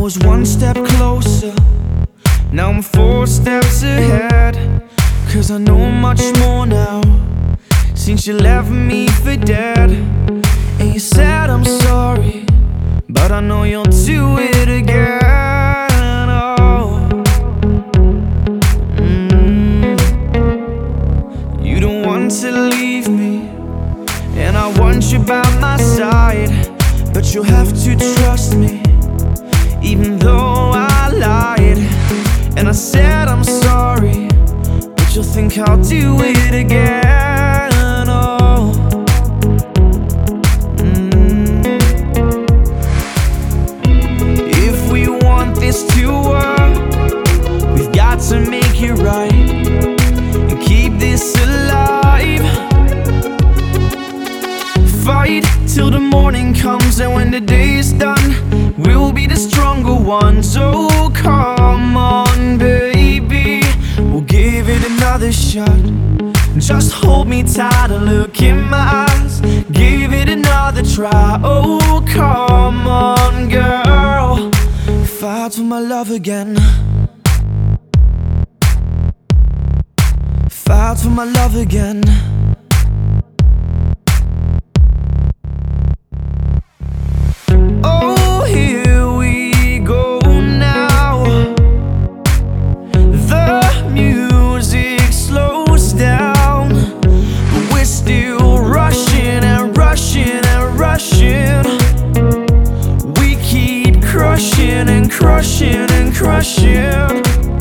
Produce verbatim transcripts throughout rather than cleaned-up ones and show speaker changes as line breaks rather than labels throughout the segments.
was one step closer, now I'm four steps ahead. Cause I know much more now, since you left me for dead. And you said I'm sorry, but I know you'll do it again. Oh, mm. You don't want to leave me, and I want you by my side. But you'll have to trust me, even though I lied. And I said I'm sorry, but you'll think I'll do it again. Oh, mm. If we want this to work, we've got to make it right and keep this alive. Fight till the morning comes, and when the day's done, we'll be the stronger ones. Oh, come on, baby, we'll give it another shot. Just hold me tight and look in my eyes, give it another try. Oh, come on, girl, fight for my love again. Fight for my love again. Oh, here we go now. The music slows down, but we're still rushing and rushing and rushing. We keep crushing and crushing and crushing.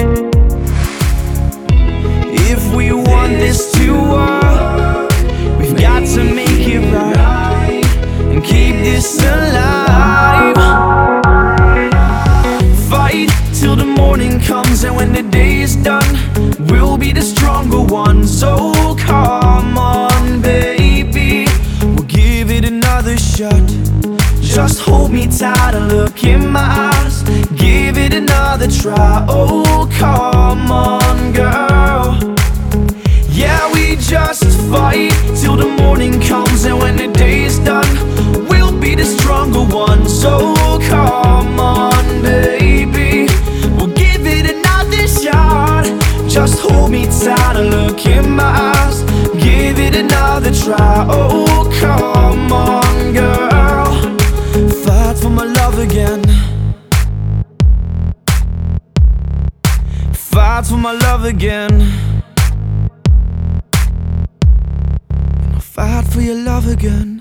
If we want this to work, we've got to make it right and keep this alive. Fight till the morning comes, and when the day is done, we'll be the stronger ones. Oh, come on, baby, we'll give it another shot. Just hold me tight and look in my eyes, give it another try. Oh, come on, girl. Yeah, we just fight till the morning comes, and when the day is done, we'll be the stronger ones. Oh, come on, baby, we'll give it another shot. Just hold me tight and look in my eyes, give it another try. Oh, come on, girl, fight for my love again. Fight for my love again. Fight for your love again.